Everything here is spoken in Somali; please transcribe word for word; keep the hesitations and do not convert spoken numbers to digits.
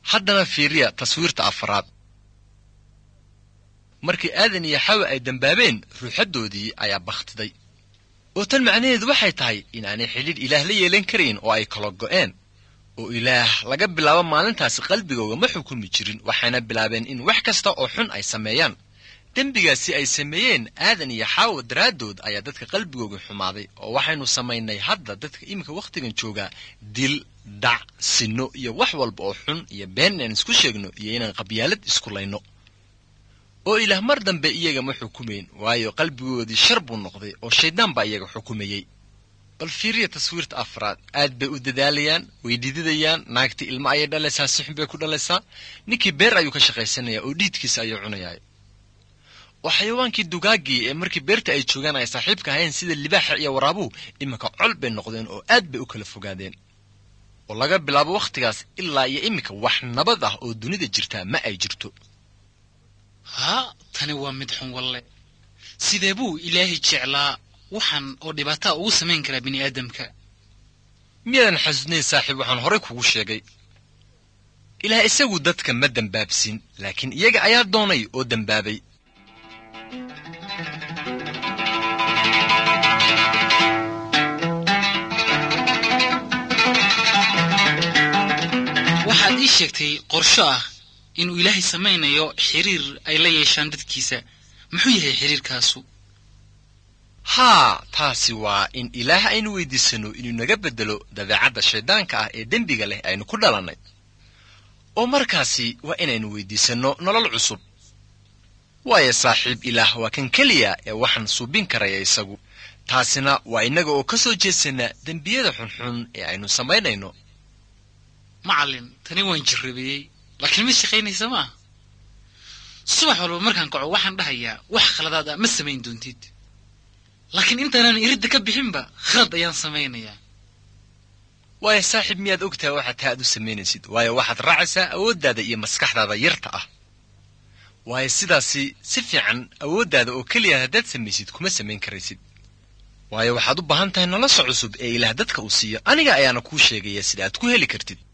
haddana fiiriya taswiirta afraad. markii aadan iyo xawa ay dambaabeen ruuxadoodii ayaa bakhtiday oo tan macnaheedu waxay tahay inaanay xidhiidh ilaah la yeelan karayn oo ay kala go'een oo ilaah laga bilaabo maalintaasi qalbigooga ma xukumi jirin waxayna bilaabeen in wax kasta oo xun ay sameeyaan. dembigaasi ay sameeyeen aadan iyo xawa daraaddood ayaa dadka qalbigooga xumaaday oo waxaynu samaynay hadda dadka iminka wakhtigan joogaa dil dhac sinno iyo wax walba oo xun iyo been inaan isku sheegno iyo inaan qabyaalad isku layno oo ilaah mar dambe iyaga ma xukumayn waayo qalbigoodii shar buu noqday oo shaydaan baa iyaga xukumayey. bal fiiriya taswiirta afraad. aad bay u dadaalayaan way dhididayaan naagtii ilmo ayay dhalaysaa si xun bay ku dhalaysaa ninkii beer ayuu ka shaqaysanayaa oo dhiidkiisa ayuu cunayaa oo xayawaankii dugaagii ee markii beerta ay joogaan ay saaxiibka ahayn sida libaaxa iyo waraabuhu iminka col bay noqdeen oo aad bay u kala fogaadeen oo laga bilaabo wakhtigaas ilaa iyo iminka wax nabad ah oo dunida jirtaa ma ay jirto. haa tani waa mid xun walle sidee buu ilaahay jeclaa waxaan oo dhibaataa ugu samayn karaa bini aadamka? miyaadan xasuusnayn saaxiib waxaan horey kugu sheegay ilaah isagu dadka ma dembaabsin laakiin iyaga ayaa doonay oo dembaabay. waxaad ii sheegtay qorsho ah inuu ilaahay samaynayo xiriir ay la yeeshaan dadkiisa. muxuu yahay xiriirkaasu? haa taasi waa in ilaah aynu weydiisano inuu naga beddelo dabeecadda shayddaanka ah ee dembiga leh aynu ku dhalannay oo markaasi waa inaynu weydiisanno nolol cusub waayo saaxiib ilaah waa kan keliya ee waxaan suubin karaya isagu. taasina waa innaga oo ka soo jeedsana dembiyada xunxun ee aynu samaynayno. macallin tani waan jirrabeeyey laakiin ma shaqaynaysa maaha. subax walba markaan kaco waxaan dhahayaa wax khaladaad ah ma samayn doontid laakiin intaanaan iridda ka bixinba khalad ayaan samaynayaa. waayo saaxiib miyaad ogtahay waxaad taa aad u samaynaysid waayo waxaad raacaysaa awooddaada iyo maskaxdaada yarta ah waayo sidaasi si fiican awooddaada oo keliya haddaad samaysid kuma samayn karaysid waayo waxaad u baahan tahay nolosha cusub ee ilaah dadka uu siiyo. aniga ayaana kuu sheegaya sida aad ku heli kartid.